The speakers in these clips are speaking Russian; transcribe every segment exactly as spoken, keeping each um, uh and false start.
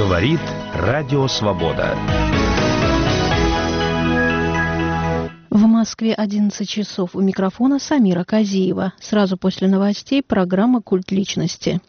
Говорит Радио Свобода. В Москве одиннадцать часов. У микрофона Самира Казиева. Сразу после новостей программа «Культ личности».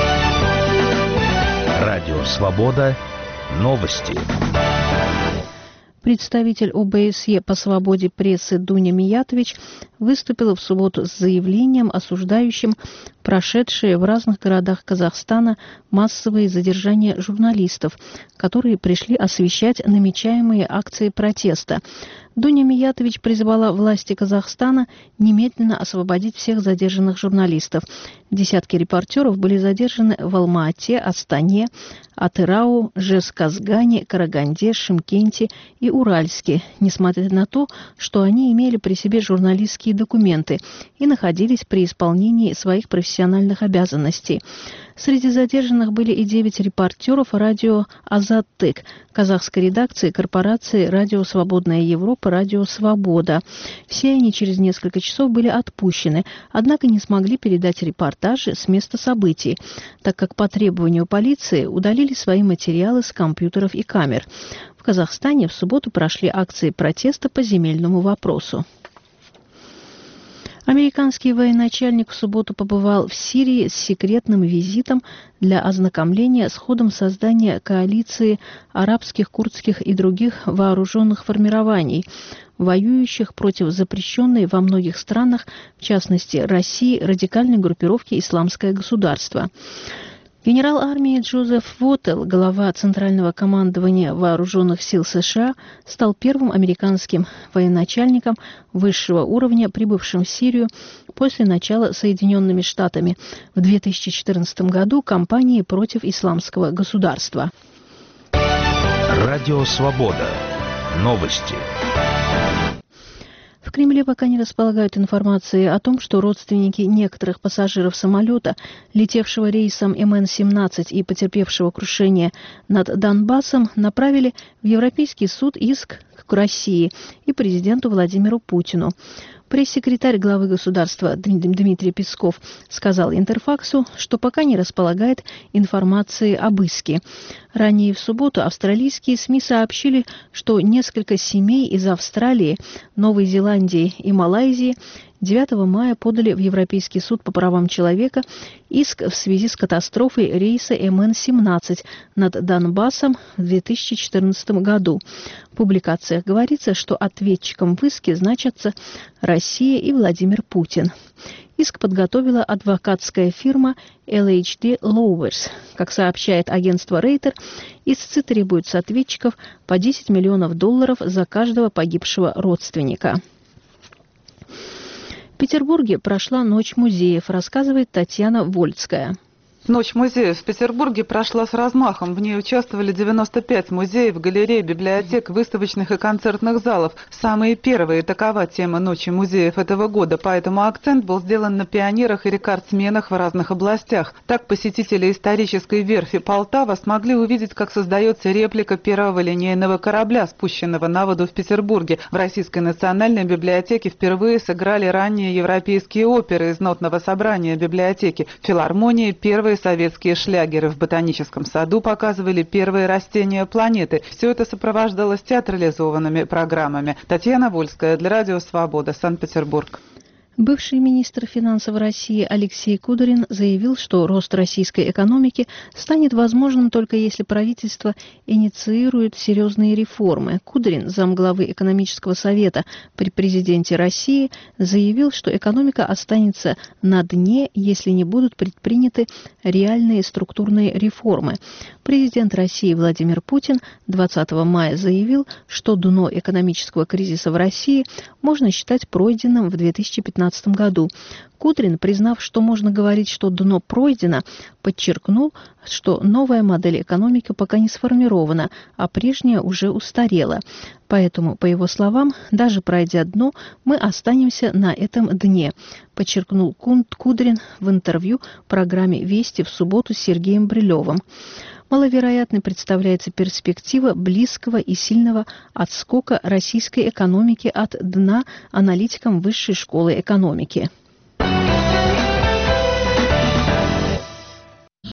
Радио Свобода. Новости. Представитель О Бэ Эс Е по свободе прессы Дуня Миятович выступила в субботу с заявлением, осуждающим прошедшие в разных городах Казахстана массовые задержания журналистов, которые пришли освещать намечаемые акции протеста. Дуня Миятович призвала власти Казахстана немедленно освободить всех задержанных журналистов. Десятки репортеров были задержаны в Алма-Ате, Астане, Атырау, Жезказгане, Караганде, Шымкенте и Уральске, несмотря на то, что они имели при себе журналистские документы и находились при исполнении своих профессиональных обязанностей. Среди задержанных были и девять репортеров радио «Азаттык», казахской редакции корпорации «Радио Свободная Европа», «Радио Свобода». Все они через несколько часов были отпущены, однако не смогли передать репортажи с места событий, так как по требованию полиции удалили свои материалы с компьютеров и камер. В Казахстане в субботу прошли акции протеста по земельному вопросу. Американский военачальник в субботу побывал в Сирии с секретным визитом для ознакомления с ходом создания коалиции арабских, курдских и других вооруженных формирований, воюющих против запрещенной во многих странах, в частности России, радикальной группировки «Исламское государство». Генерал армии Джозеф Воттелл, глава Центрального командования Вооруженных сил США, стал первым американским военачальником высшего уровня, прибывшим в Сирию после начала Соединенными Штатами в две тысячи четырнадцатом году кампании против Исламского государства. Радио Свобода. Новости. В Кремле пока не располагают информацией о том, что родственники некоторых пассажиров самолета, летевшего рейсом Эм Эн семнадцать и потерпевшего крушение над Донбассом, направили в Европейский суд иск к России и президенту Владимиру Путину. Пресс-секретарь главы государства Дмитрий Песков сказал Интерфаксу, что пока не располагает информации об иске. Ранее в субботу австралийские СМИ сообщили, что несколько семей из Австралии, Новой Зеландии и Малайзии девятого мая подали в Европейский суд по правам человека иск в связи с катастрофой рейса Эм Эн семнадцать над Донбассом в две тысячи четырнадцатом году. В публикациях говорится, что ответчиком в иске значатся Россия и Владимир Путин. Иск подготовила адвокатская фирма Эл Эйч Ди Лоуэрс. Как сообщает агентство Рейтер, истцы требуют с ответчиков по десять миллионов долларов за каждого погибшего родственника. В Петербурге прошла Ночь музеев, рассказывает Татьяна Вольцкая. Ночь музеев в Петербурге прошла с размахом. В ней участвовали девяносто пять музеев, галерей, библиотек, выставочных и концертных залов. Самые первые такова тема Ночи музеев этого года, поэтому акцент был сделан на пионерах и рекордсменах в разных областях. Так посетители исторической верфи Полтава смогли увидеть, как создается реплика первого линейного корабля, спущенного на воду в Петербурге. В Российской национальной библиотеке впервые сыграли ранние европейские оперы из нотного собрания библиотеки. В филармонии первые советские шлягеры, в ботаническом саду показывали первые растения планеты. Все это сопровождалось театрализованными программами. Татьяна Вольская для Радио Свобода, Санкт-Петербург. Бывший министр финансов России Алексей Кудрин заявил, что рост российской экономики станет возможным только если правительство инициирует серьезные реформы. Кудрин, замглавы экономического совета при президенте России, заявил, что экономика останется на дне, если не будут предприняты реальные структурные реформы. Президент России Владимир Путин двадцатого мая заявил, что дно экономического кризиса в России можно считать пройденным в две тысячи пятнадцатом году. Кудрин, признав, что можно говорить, что дно пройдено, подчеркнул, что новая модель экономики пока не сформирована, а прежняя уже устарела. Поэтому, по его словам, даже пройдя дно, мы останемся на этом дне, подчеркнул Кудрин в интервью программе «Вести» в субботу с Сергеем Брилевым. Маловероятной представляется перспектива близкого и сильного отскока российской экономики от дна аналитикам Высшей школы экономики.